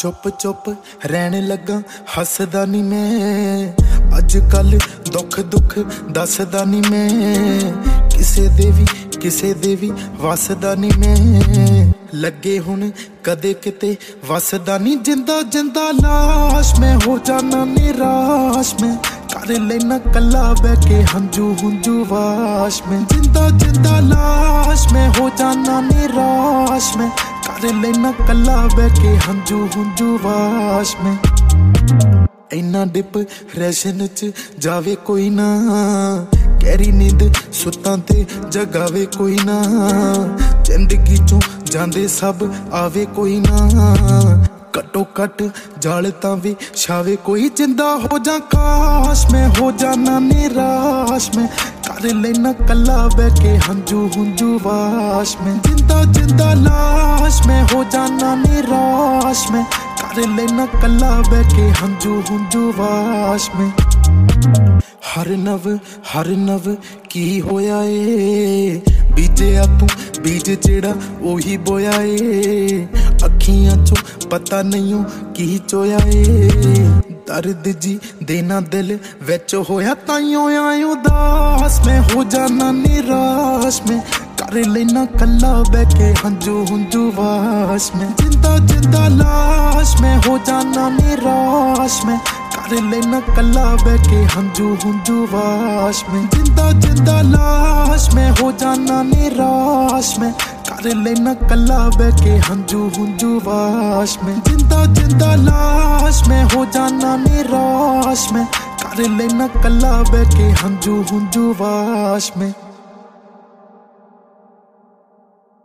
चुप चुप रहन लगा हसदा नी मैं, अज कल दुख दुख दसदा नी मैं, किसे देवी वसदा नी मैं, लगे हुण कदे किते वसदा नी, जिंदा जिंदा लाश मैं हो जाना निराश मैं, कर लेना कला बह के हंजू हुंजू वाश में, जिंदा जिंदा लाश मैं हो जाना निराश में, कर लेना कला बह के हंजू हुंजू वाश में। इन्ना डिप्रेशन च जावे कोई ना, गहरी नींद सुत्तां ते जगावे कोई ना, जिंदगी चों जांदे सब आवे कोई ना, कटो कट जाल तां भी छावे कोई, जिंदा हो जा काश मैं हो जाना निराश में, कर लेना कला बह के हंजू हुंजू वाश में, जिंदा जिंदा लाश मैं हो जाना निराश में, कर लेना कला बह के हंजू हुंजू वाश में। हर नव की होया ए, बीजिया तू बीज जेड़ा ओही बोया ए, अखियां चो पता नहीं की चोया ए, दर्द जी देना दिल विच होया ताइयों आए उदास मैं हो जाना निराश में, कर लेना कला बह के हंजू हुंजू वाश में, जिंदा जिंदा लाश मैं हो जाना निराश में, कर लेना कला बह के हंजू हुंजू वाश में, जिंदा जिंदा लाश मैं हो जाना निराश में, कर लेना कला बह के हंजू हुंजू वाश में, जिंदा जिंदा लाश मैं हो जाना निराश में, कर लेना कला बह के हंजू हुंजू वाश में।